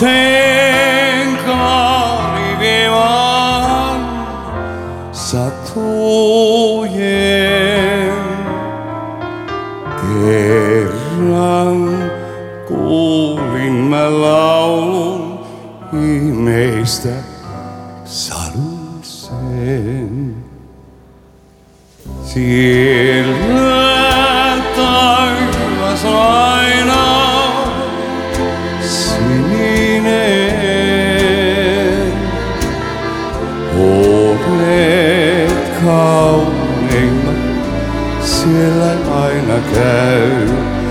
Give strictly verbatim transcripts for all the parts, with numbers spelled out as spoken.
Sateenkaari vie vaan satujen. Kerran kuulin mä laulun ihmeistä sadun sen. Siellä taivas aina sininen. Olet kauneimmat, siellä aina käy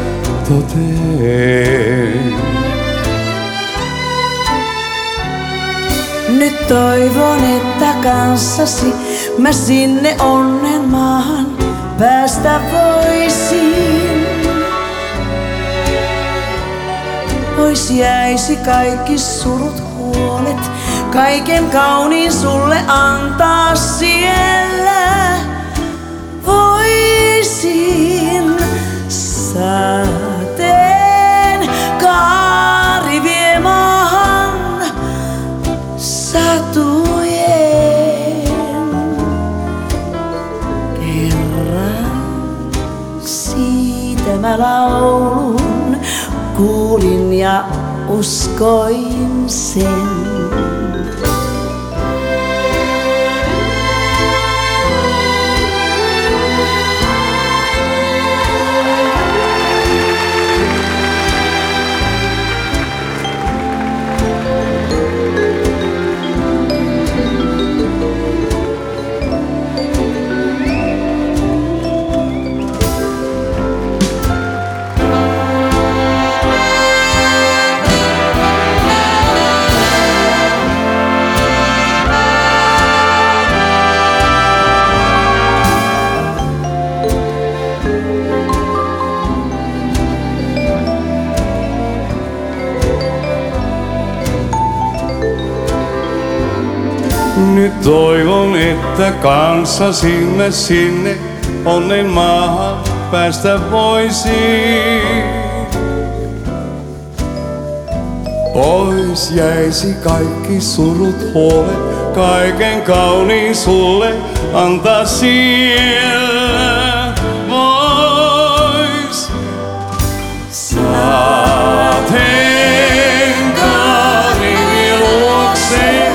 toteen. Nyt toivon, että kanssasi mä sinne onnen maahan päästä voisin. Pois jäisi kaikki surut huolet, kaiken kauniin sulle antaa siellä. Voisin sateen kaari vie maahan satujen. Kerran siitä mä laulun kuulin ja uskoin sen. Nyt toivon, että kanssasi me sinne onnen maahan päästä voisin. Pois jäisi kaikki surut huolet, kaiken kauniin sulle antaa siellä. Vois sateenkaari vie luokse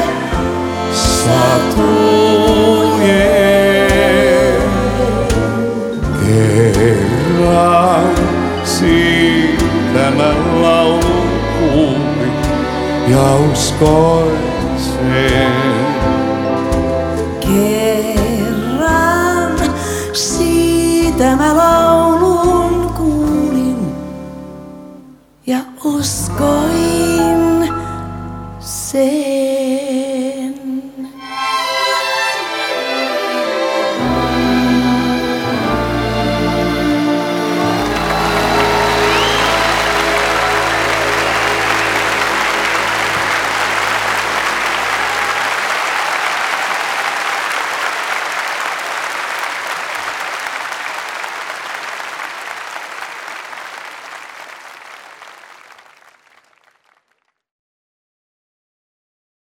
satujen. Kerran siitä mä laulun kuulin ja uskoin sen. Kerran siitä mä laulun kuulin ja uskoin sen.